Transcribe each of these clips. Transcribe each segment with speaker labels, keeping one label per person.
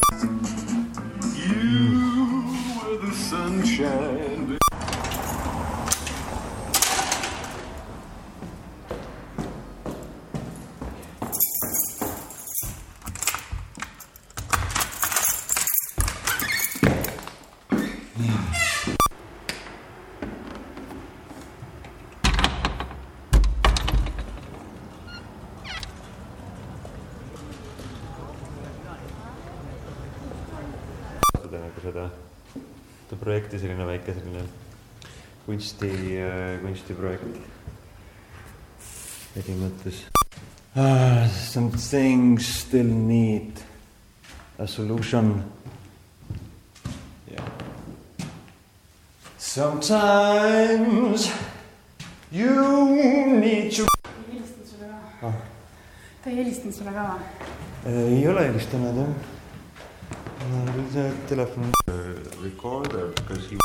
Speaker 1: You were the sunshine.
Speaker 2: Nagu seda projekti, selline väike selline kunstiprojekt eri mõttes. Some things still need a solution. Yeah. Sometimes you need to...
Speaker 3: Ta ei helistanud sulle ka?
Speaker 2: Ei ole helistanud, jah. Telefon recorder because he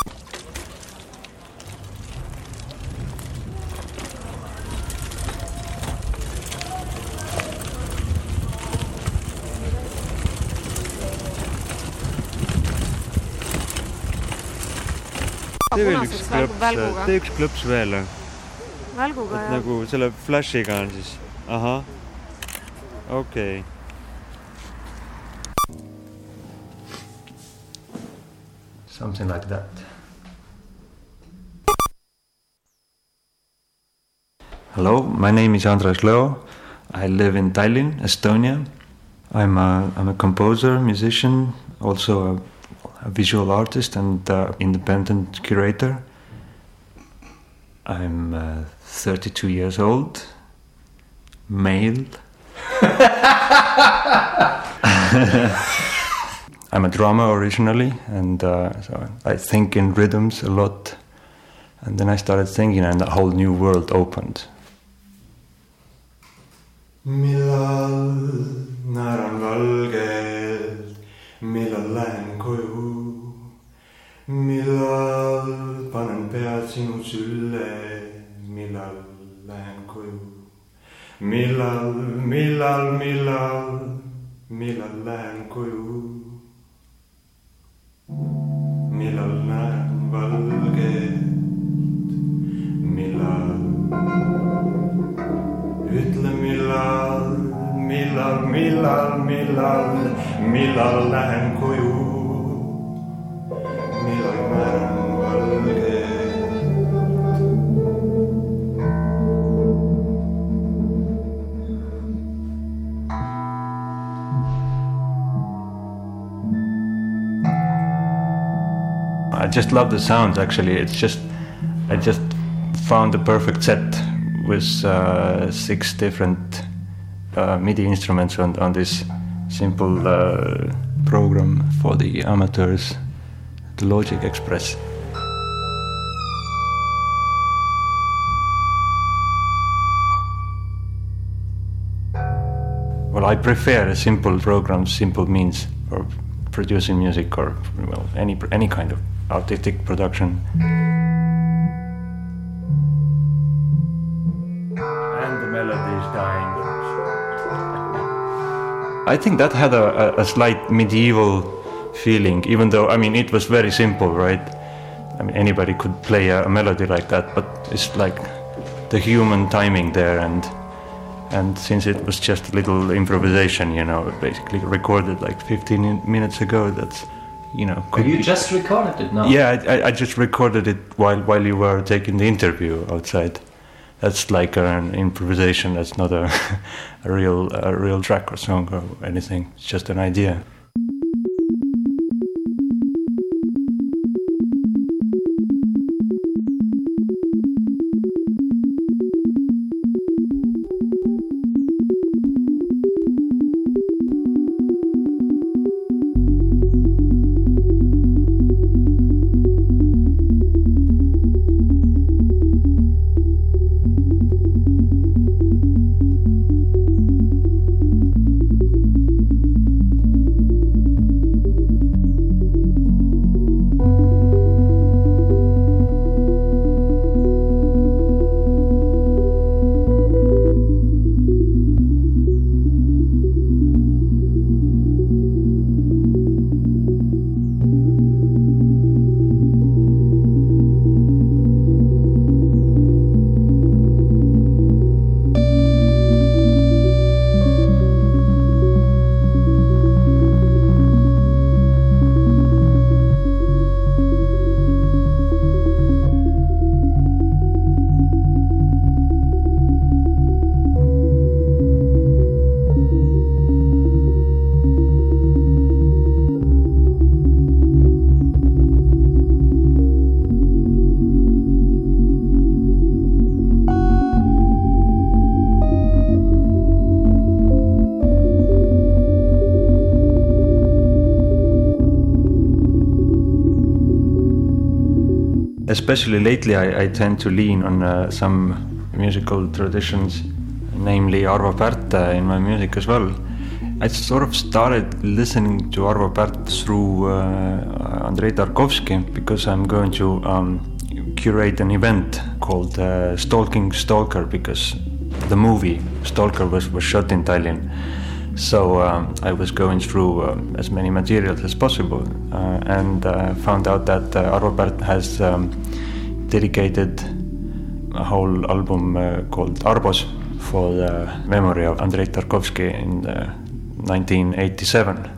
Speaker 2: tee üks klõps veel.
Speaker 3: Välguga ja...
Speaker 2: Nagu selle flashiga on siis. Aha. Okei. Something like that. Hello, my name is Andres Leo. I live in Tallinn, Estonia. I'm a composer, musician, also a visual artist and independent curator. I'm 32 years old, male. I'm a drummer originally, and so I think in rhythms a lot. And then I started thinking, and a whole new world opened. Millal naeran valgelt, millal lähen koju, millal panen pead sinu sülle, millal lähen koju, millal lähen koju. Millal näen valget, millal, ütle millal lähen koju, millal näen valget. I just love the sounds. Actually, I just found the perfect set with 6 different MIDI instruments on this simple program for the amateurs, the Logic Express. Well, I prefer a simple program, simple means for producing music or well any kind of artistic production. And the melody is dying. I think that had a slight medieval feeling, even though, I mean, it was very simple, right? I mean, anybody could play a melody like that, but it's like the human timing there, and since it was just a little improvisation, you know, basically recorded like 15 minutes ago, that's, you know...
Speaker 4: But you just recorded it now?
Speaker 2: Yeah, I just recorded it while you were taking the interview outside. That's like an improvisation, that's not a real track or song or anything, it's just an idea. especially lately, I tend to lean on some musical traditions, namely Arvo Pärt in my music as well. I sort of started listening to Arvo Pärt through Andrei Tarkovsky because I'm going to curate an event called Stalking Stalker, because the movie Stalker was shot in Tallinn. So I was going through as many materials as possible and found out that Arvo Pärt has dedicated a whole album called Arbos for the memory of Andrei Tarkovsky in 1987.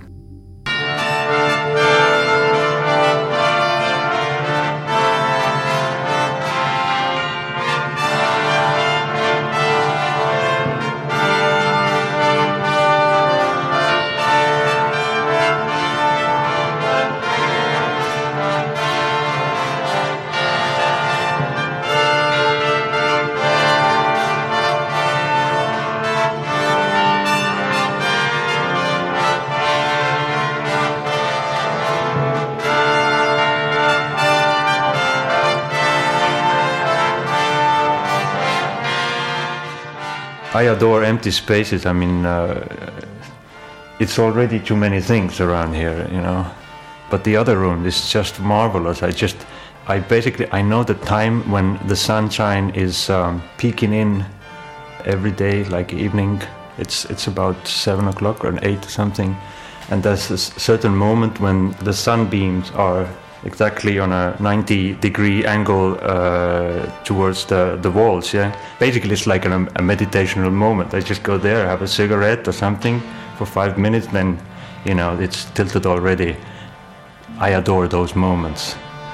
Speaker 2: I adore empty spaces. I mean, it's already too many things around here, you know. But the other room is just marvelous. I know the time when the sunshine is peeking in every day, like evening. It's about 7 o'clock or 8 or something. And there's a certain moment when the sunbeams are exactly on a 90-degree angle towards the walls, yeah. Basically, it's like a meditational moment. I just go there, have a cigarette or something for 5 minutes, then, you know, it's tilted already. I adore those moments.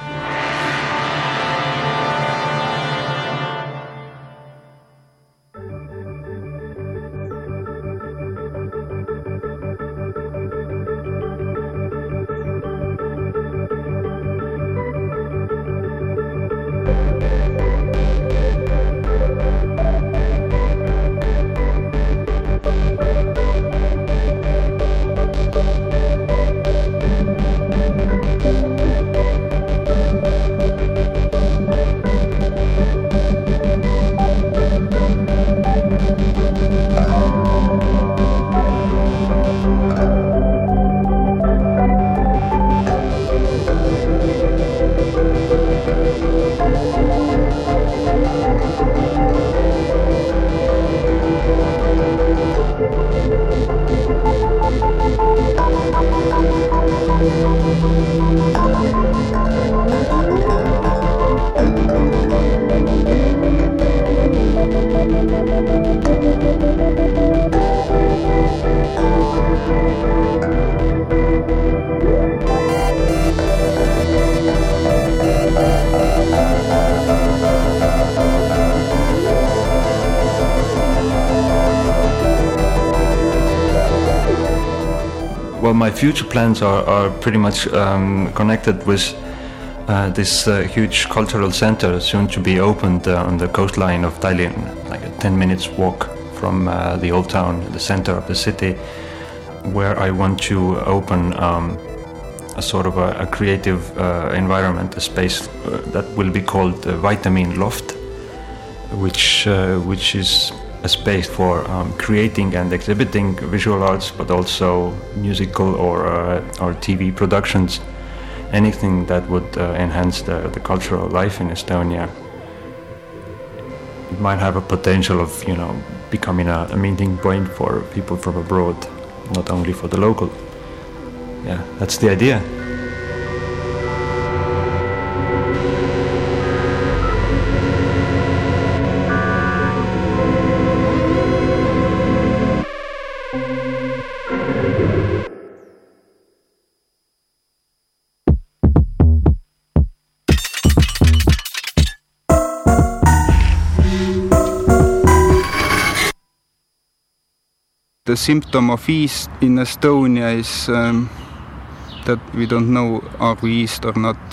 Speaker 2: Well, my future plans are pretty much connected with this huge cultural center soon to be opened on the coastline of Tallinn, like a 10 minutes walk from the old town, the center of the city, where I want to open a sort of a creative environment, a space that will be called Vitamin Loft, which is a space for creating and exhibiting visual arts, but also musical or TV productions, anything that would enhance the cultural life in Estonia. It might have a potential of, you know, becoming a meeting point for people from abroad, not only for the local. Yeah, that's the idea.
Speaker 5: The symptom of East in Estonia is that we don't know are we East or not.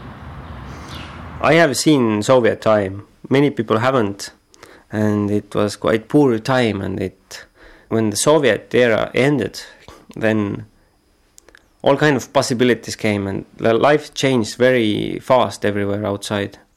Speaker 6: I have seen Soviet time. Many people haven't, and it was quite poor time. And when the Soviet era ended, then all kind of possibilities came, and life changed very fast everywhere outside.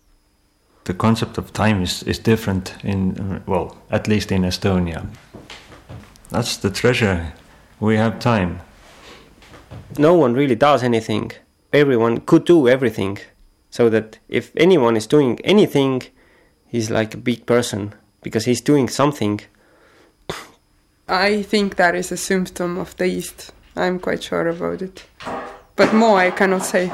Speaker 2: the concept of time is different in, well, at least in Estonia. That's the treasure. We have time.
Speaker 6: No one really does anything. Everyone could do everything. So that if anyone is doing anything, he's like a big person because he's doing something.
Speaker 7: I think that is a symptom of the East. I'm quite sure about it. But more I cannot say.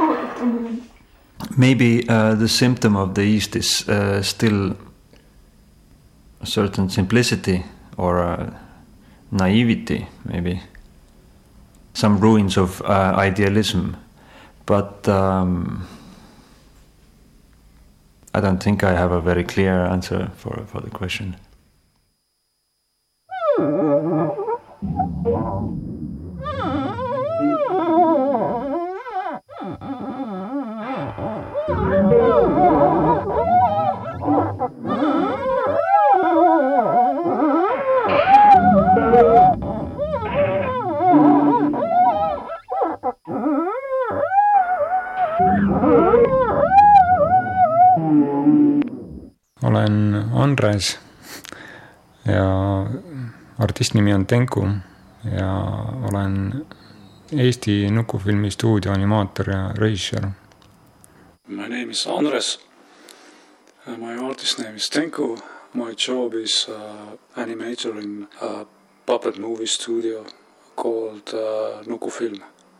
Speaker 2: Maybe the symptom of the East is still a certain simplicity or naivety, maybe. Some ruins of idealism. But I don't think I have a very clear answer for the question.
Speaker 8: Olen Andres ja artisti nimi on Tenku ja olen Eesti nukufilmi stuudio animaator ja režissöör.
Speaker 9: My name is Andres. My artist name is Tenku. My job is animator in a puppet movie studio called Nukufilm.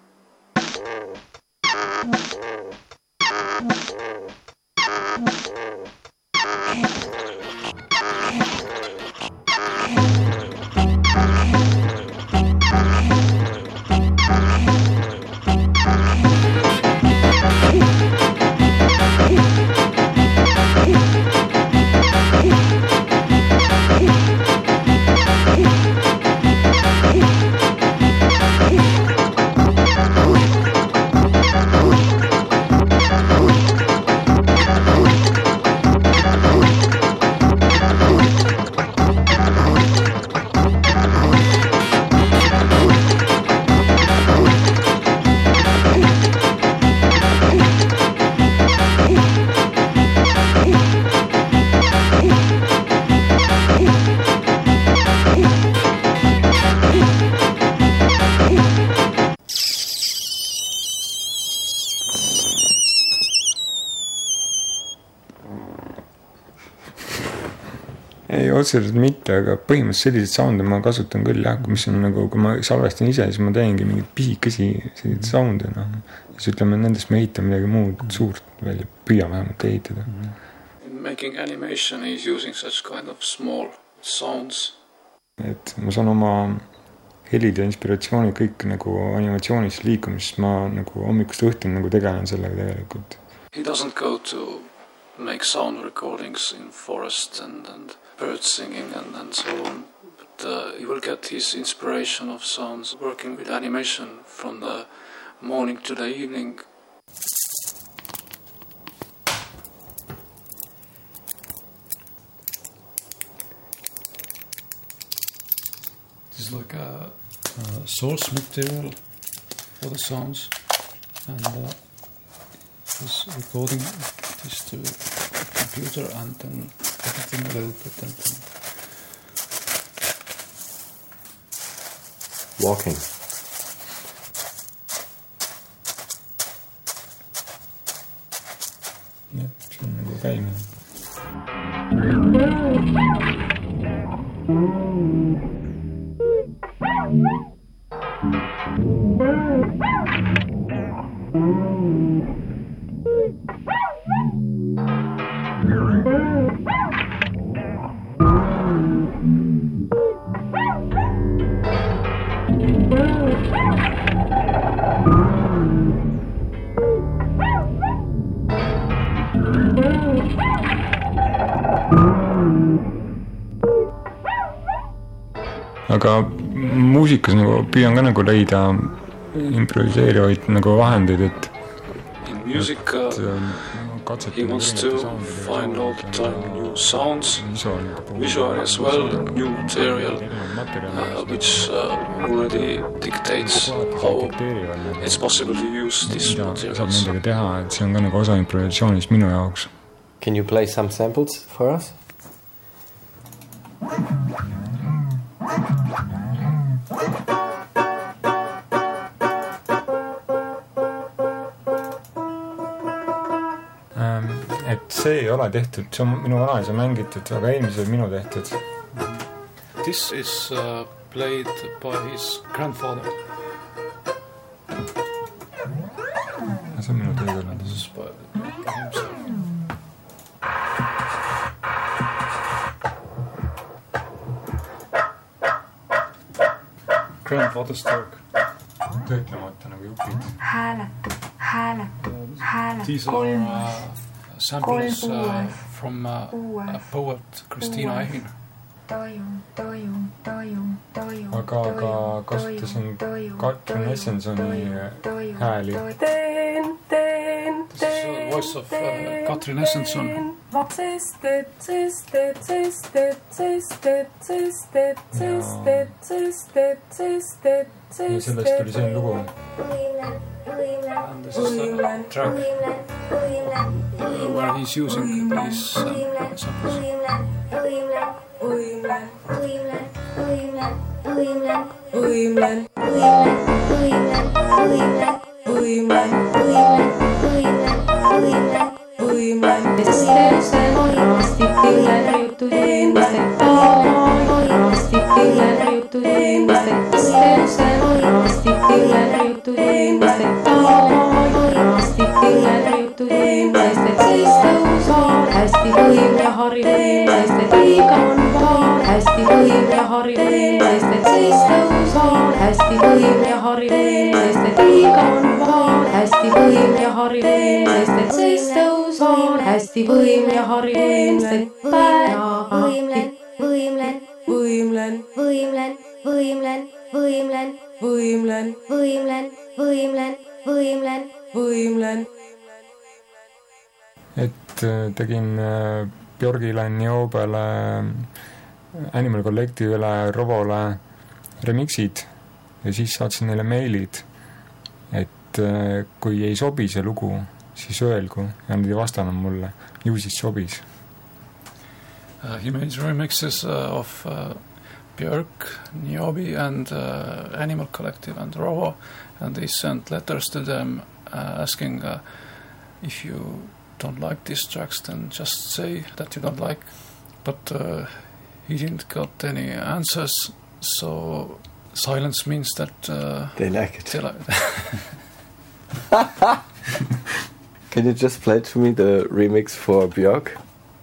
Speaker 8: Ei, otseselt mitte, aga põhimõtteliselt sellised sound'e ma kasutan küll jah, mis on nagu, kui ma salvestan ise, siis ma teengi mingid pisikesi sellised sound'e, no. Siis ütleme, nendest me ehitan midagi muud suurt välja, püüa vähemalt ehitada.
Speaker 9: Making animation is using such kind of small sounds.
Speaker 8: Et ma saan oma helid ja inspiratsiooni kõik nagu animatsioonist liikumisest, ma nagu hommikust õhtuni nagu tegelen sellega tegelikult.
Speaker 9: He doesn't go to make sound recordings in forest and birds singing and so on. But he will get his inspiration of sounds working with animation from the morning to the evening. This is like a source material for the sounds, and this recording this to the computer and then editing a little bit and then
Speaker 10: walking.
Speaker 8: Yeah, see on nagu käimine. Aga muusikas nagu püüan ka nagu leida improviseerivaid nagu vahendeid, et
Speaker 9: in music he wants to find all the time new sounds, visual as well, new material which already dictates how it's possible to use these materials.
Speaker 8: Saab nendega teha, et see on ka nagu osa improvisatsioonist minu jaoks.
Speaker 10: Can you play some samples for us?
Speaker 8: Et see ei ole tehtud, see on minu vanaisa mängitud, aga eelmised minu tehtud.
Speaker 9: This is played by his grandfather.
Speaker 8: See on minu teekõlland.
Speaker 9: This is by himself. Grandfather's talk.
Speaker 8: Töötlemata nagu jupid.
Speaker 3: Hääled.
Speaker 9: These are samples from a poet, Kristina Ehin.
Speaker 8: Aga kasutasin Katrin Essensoni hääli.
Speaker 9: This is the voice of Katrin Essenson.
Speaker 8: Ja sellest tuli see lugu.
Speaker 9: And this is the track where he's using these samples.
Speaker 8: Et tegin Björgile, Niobele, Animal Collective'ile, Robole remixid ja siis saatsin neile meilid, et kui ei sobi see lugu, siis öelgu ja nad ei vastanud mulle, ju siis sobis.
Speaker 9: He made remixes of Björk, Niobe and Animal Collective and Robo, and they sent letters to them asking if you don't like these tracks, then just say that you don't like. But he didn't got any answers, so silence means that
Speaker 10: they like it.
Speaker 9: They like
Speaker 10: it. Can you just play to me the remix for Björk?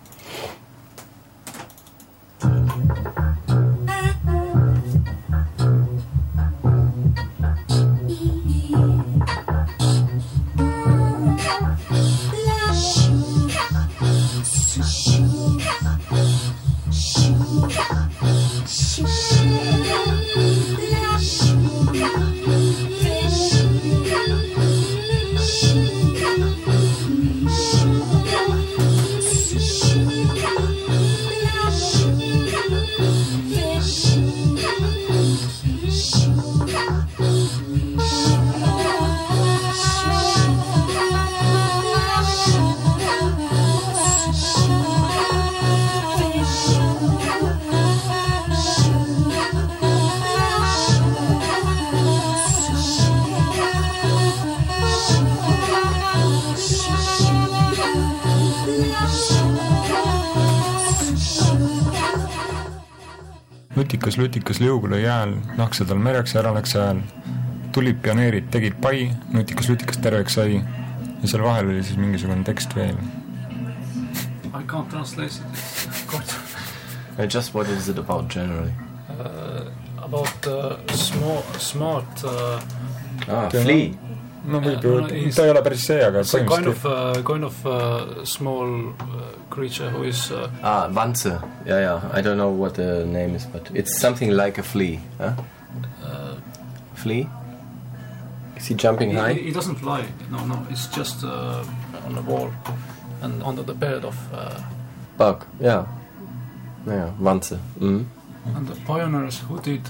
Speaker 8: Lutikas liugule jääl, nahksa tal mereks ära läks hääl. Tulid pioneerid, tegid pai, lutikas terveks sai ja seal vahel oli siis mingisugune tekst veel.
Speaker 9: I can't translate it.
Speaker 10: Just what is it about generally?
Speaker 9: About smart
Speaker 10: flea.
Speaker 8: No võib ju, ta ei ole päris see, aga
Speaker 9: kind of small creature who is
Speaker 10: Wanze. Yeah, I don't know what the name is, but it's something like a flea, huh? Flea? Is he jumping high?
Speaker 9: He doesn't fly. No, it's just on the wall and under the bed of
Speaker 10: bug. Yeah, Wanze.
Speaker 9: And the pioneers who did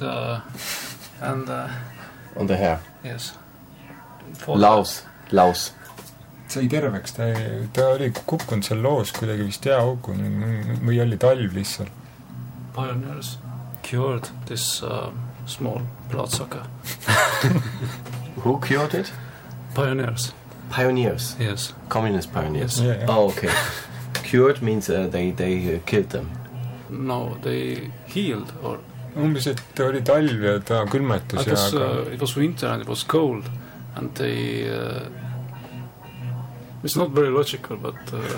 Speaker 9: and
Speaker 10: on the hair.
Speaker 9: Yes.
Speaker 10: Laus.
Speaker 8: sai terveks, ta oli kukkunud seal loos kuidagi vist jääauku või oli talv lihtsalt.
Speaker 9: Pioneers cured this small bloodsucker.
Speaker 10: Who cured it?
Speaker 9: Pioneers.
Speaker 10: Pioneers?
Speaker 9: Yes.
Speaker 10: Communist pioneers?
Speaker 9: Yes.
Speaker 8: Yeah.
Speaker 10: Oh, okay. Cured means they killed them?
Speaker 9: No, they healed or...
Speaker 8: Umbes, et oli talv ja ta külmetus ja
Speaker 9: it was winter and it was cold and they... it's not very logical, but...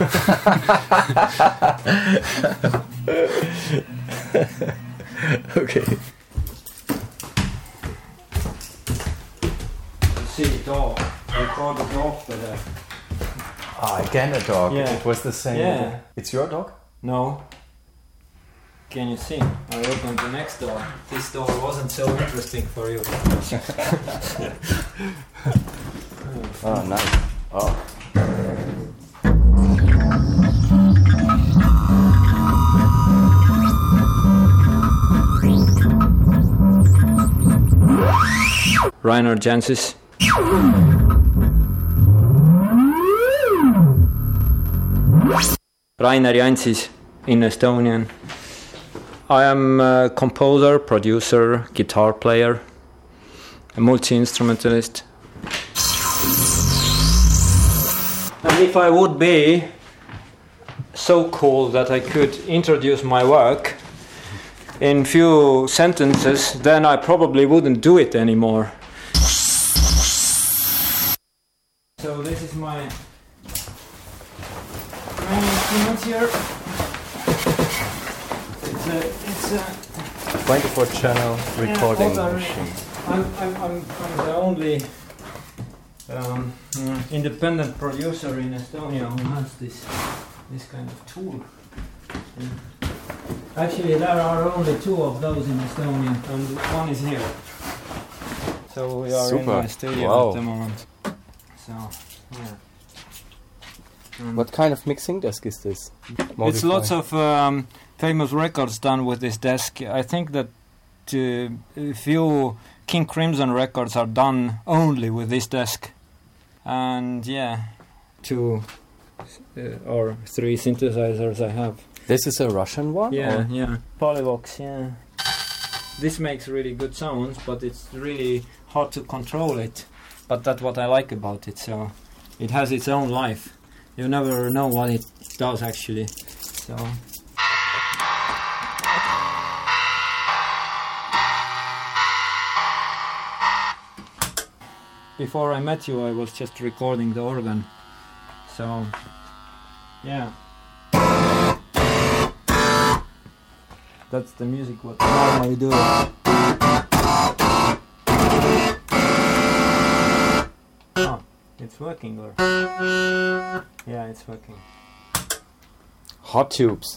Speaker 10: Okay.
Speaker 6: See dog. We call the dog for that.
Speaker 10: Again a dog.
Speaker 6: Yeah.
Speaker 10: It was the same.
Speaker 6: Yeah.
Speaker 10: It's your dog?
Speaker 6: No. Can you see? I opened the next door. This door wasn't so interesting for you.
Speaker 10: Oh, nice. Oh.
Speaker 6: Rainer Jansis. Rainer Jansis in Estonian. I am a composer, producer, guitar player, a multi-instrumentalist. And if I would be so cool that I could introduce my work in few sentences, then I probably wouldn't do it anymore. So this is my main instrument here. It's a
Speaker 10: 24-channel recording machine.
Speaker 6: I'm the only independent producer in Estonia who has this kind of tool. Yeah. Actually, there are only 2 of those in Estonia, and one is here. So we are in my studio at the moment. So, yeah.
Speaker 10: What kind of mixing desk is this?
Speaker 6: It's lots of famous records done with this desk. I think that a few King Crimson records are done only with this desk. And yeah, 2 or 3 synthesizers I have.
Speaker 10: This is a Russian one?
Speaker 6: Yeah,
Speaker 10: or?
Speaker 6: yeah. Polyvox, yeah. This makes really good sounds, but it's really hard to control it. But that's what I like about it, so it has its own life. You never know what it does actually. So before I met you, I was just recording the organ. So yeah. That's the music what I normally do. Oh, it's working or? Yeah, it's working.
Speaker 10: Hot tubes.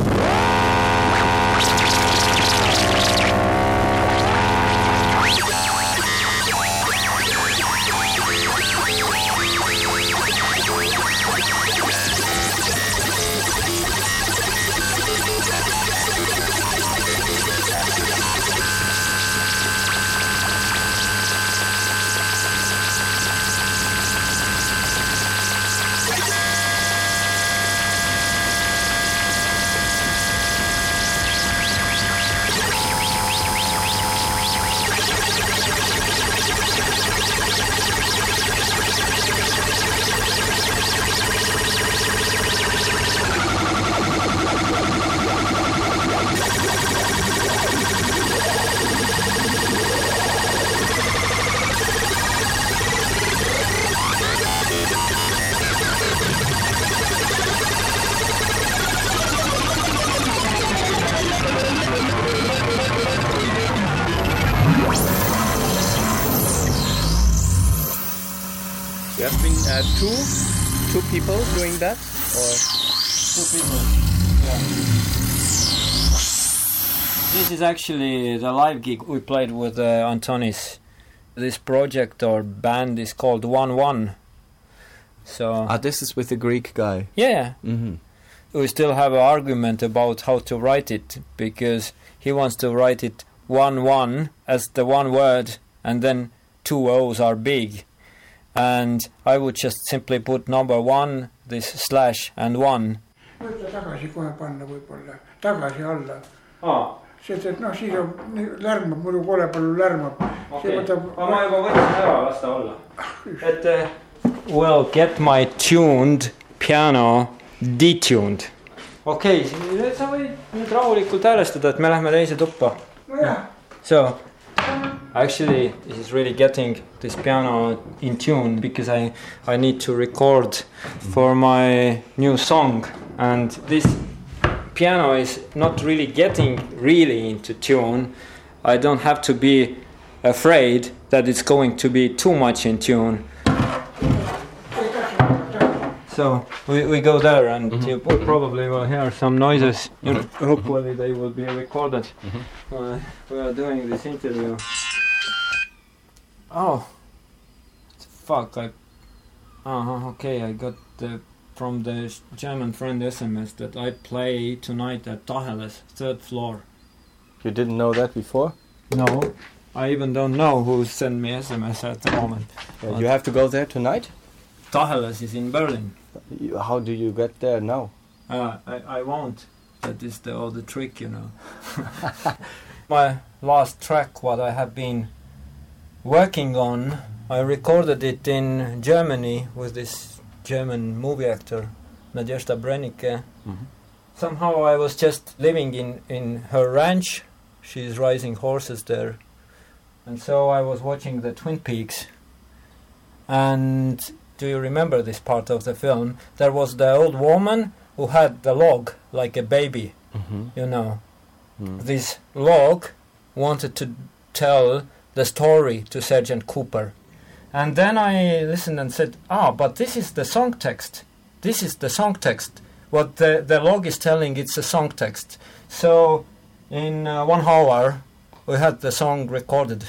Speaker 10: There have been two people doing that, or
Speaker 6: 2 people. Yeah. This is actually the live gig we played with Antonis. This project or band is called 1-1. So
Speaker 10: this is with the Greek guy.
Speaker 6: Yeah.
Speaker 10: Mm-hmm.
Speaker 6: We still have an argument about how to write it, because he wants to write it 1-1 as the one word, and then 2 O's are big.
Speaker 11: and I would just simply put number 1, this slash and 1.
Speaker 12: võta tagasi kohe panna võib-olla, tagasi alla. Sest et noh, siis on, lärmab, muidu kole palju lärmab.
Speaker 11: Okay. Ma juba võtsin ära, las ta olla. Et will get my tuned piano detuned. Okei, sa võid nüüd rahulikult häälestada, et me lähme teise tuppa.
Speaker 12: No jah.
Speaker 11: So, actually, this is really getting this piano in tune because I need to record for my new song, and this piano is not really getting really into tune. I don't have to be afraid that it's going to be too much in tune. So we go there, and you probably will hear some noises. Hopefully they will be recorded. We are doing this interview. Oh, fuck! Okay, I got from the German friend SMS that I play tonight at Taheles, 3rd floor.
Speaker 10: You didn't know that before?
Speaker 11: No, I even don't know who sent me SMS at the moment.
Speaker 10: You have to go there tonight?
Speaker 11: Taheles is in Berlin.
Speaker 10: How do you get there now?
Speaker 11: I won't. That is the trick, you know. My last track, what I have been working on, I recorded it in Germany with this German movie actor, Nadezhda Brennicke. Somehow I was just living in her ranch. She's raising horses there. And so I was watching the Twin Peaks. And do you remember this part of the film? There was the old woman who had the log like a baby, you know. This log wanted to tell the story to Sergeant Cooper. And then I listened and said, but this is the song text. This is the song text. What the log is telling, it's a song text. So in 1 hour, we had the song recorded.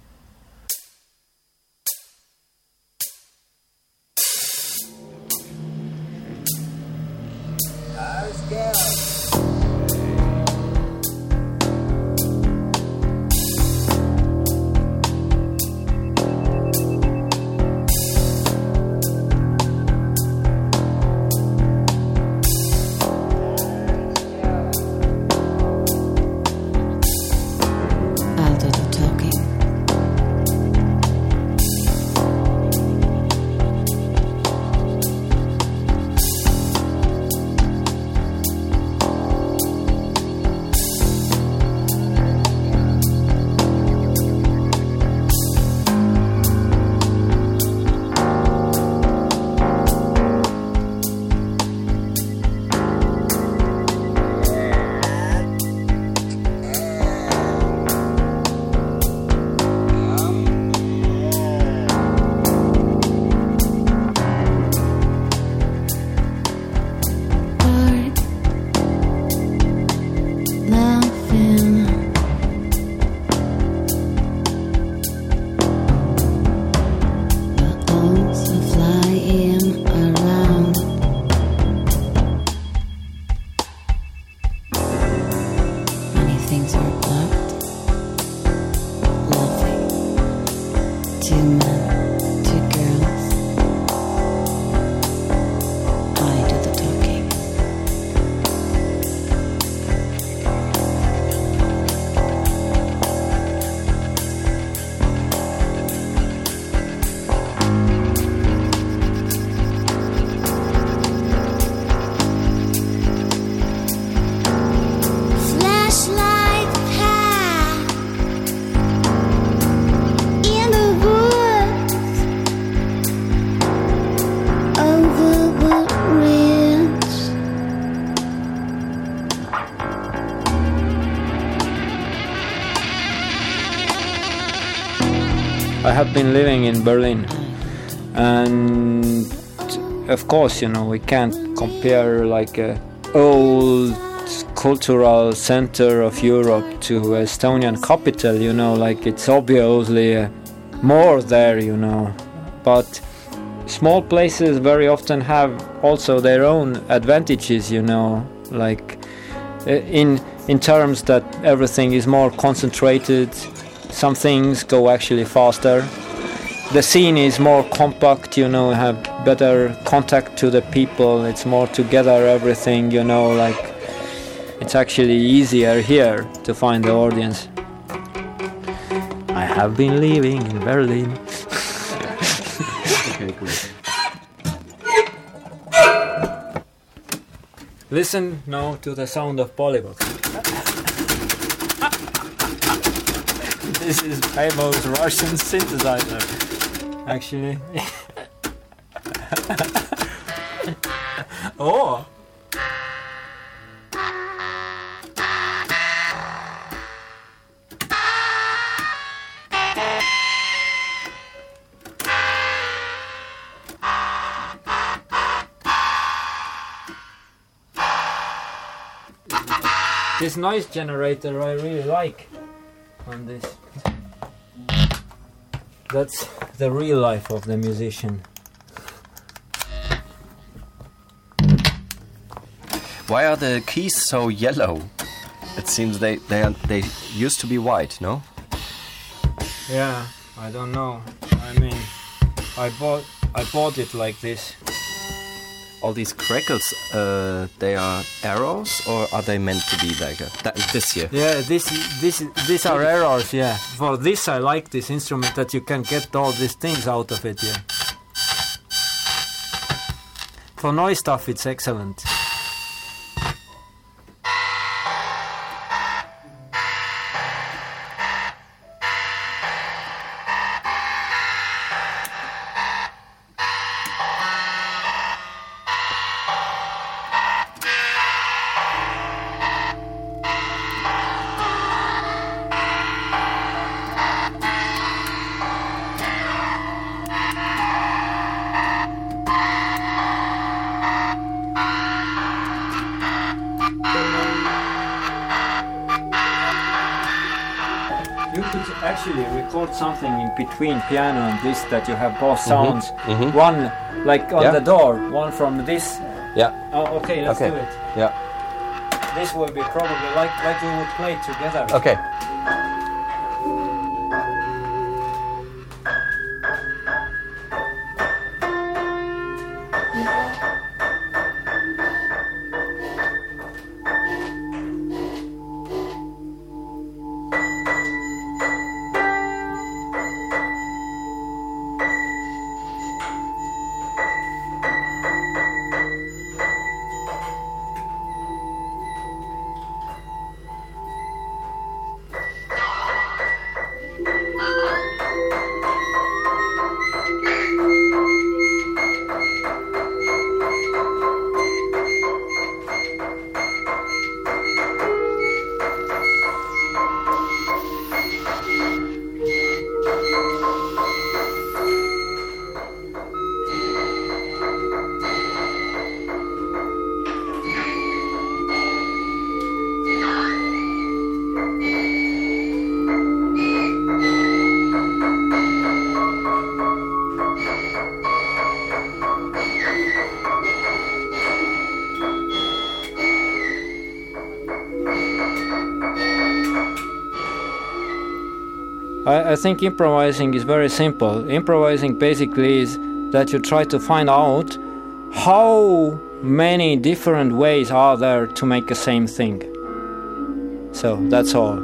Speaker 11: I have been living in Berlin, and of course, you know, we can't compare like a old cultural center of Europe to Estonian capital, you know, like it's obviously more there, you know, but small places very often have also their own advantages, you know, like in terms that everything is more concentrated. Some things go actually faster. the scene is more compact, you know, have better contact to the people, it's more together everything, you know, like it's actually easier here to find the audience. I have been living in Berlin.
Speaker 10: Okay, good.
Speaker 11: Listen now to the sound of Polybox. This is famous Russian synthesizer, actually. Oh! This noise generator I really like on this. That's the real life of the musician.
Speaker 10: Why are the keys so yellow? It seems they used to be white, no?
Speaker 11: Yeah, I don't know. I mean, I bought it like this.
Speaker 10: All these crackles, they are arrows, or are they meant to be like this here?
Speaker 11: Yeah, these are errors. Yeah, for this I like this instrument that you can get all these things out of it. Yeah. For noise stuff, it's excellent. Actually record something in between piano and this, that you have both sounds. One like on the door, one from this.
Speaker 10: Yeah.
Speaker 11: Oh, okay, let's do it.
Speaker 10: Yeah.
Speaker 11: This will be probably like we would play together.
Speaker 10: Okay.
Speaker 11: I think improvising is very simple. Improvising basically is that you try to find out how many different ways are there to make the same thing. So that's all.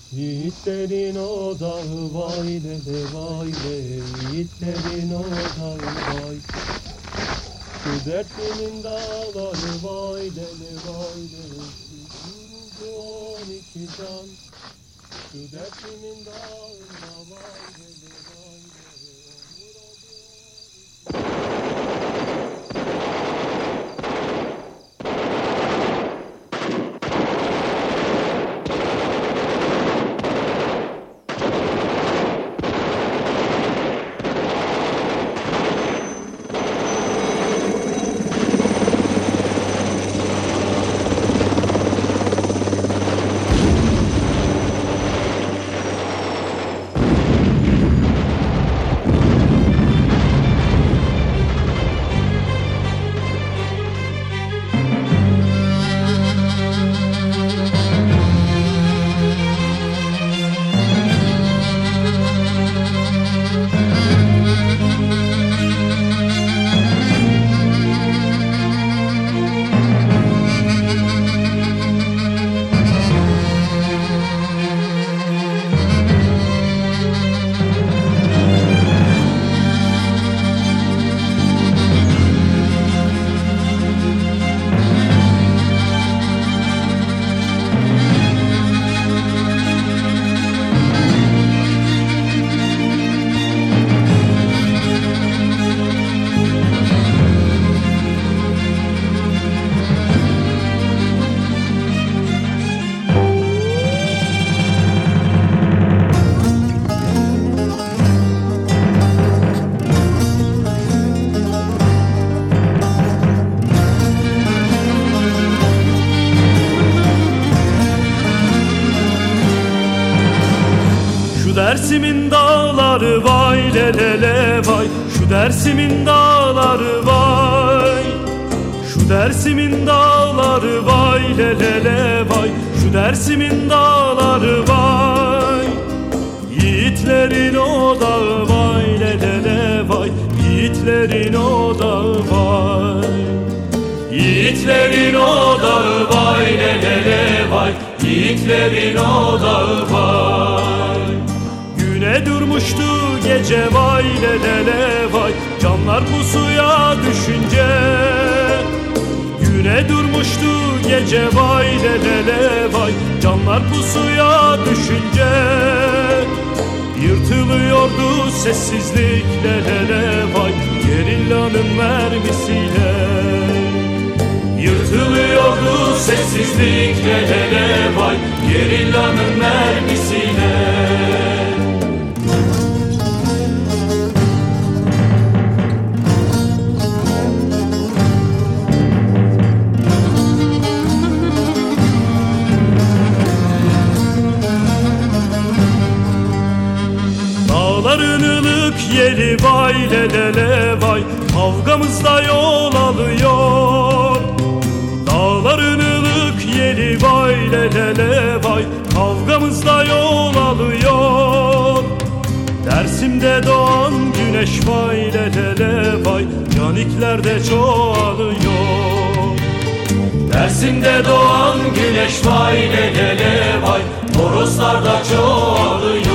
Speaker 13: Yiğitlerin o dağı vay lele vay le, yiğitlerin o dağı vay. Şu dertlimin dağları vay lele vay le, vuruldu 12 can. Şu dertlimin dağına vay lele vay le, vuruldu 12 can.
Speaker 14: Dersimin dağları vay lelele vay, şu Dersimin dağları vay. Şu Dersimin dağları vay lelele vay, şu Dersimin dağları vay. Yiğitlerin o dağı vay lelele vay, yiğitlerin o dağı vay. Yiğitlerin o dağı vay lelele vay, yiğitlerin o dağı vay. Güne durmuştu gece vay lelele vay, canlar pusuya düşünce. Güne durmuştu gece vay lelele vay, canlar pusuya düşünce. Yırtılıyordu sessizlik lelele vay, gerillanın mermisiyle. Yırtılıyordu sessizlik lelele vay, gerillanın mermisiyle. Dağların ılık yeli vay lelele vay, kavgamızda yol alıyor. Dağların ılık yeli vay lelele vay, kavgamızda yol alıyor. Dersim'de doğan güneş vay lelele vay, caniklerde çoğalıyor. Dersim'de doğan güneş vay lelele vay, horozlarda çoğalıyor.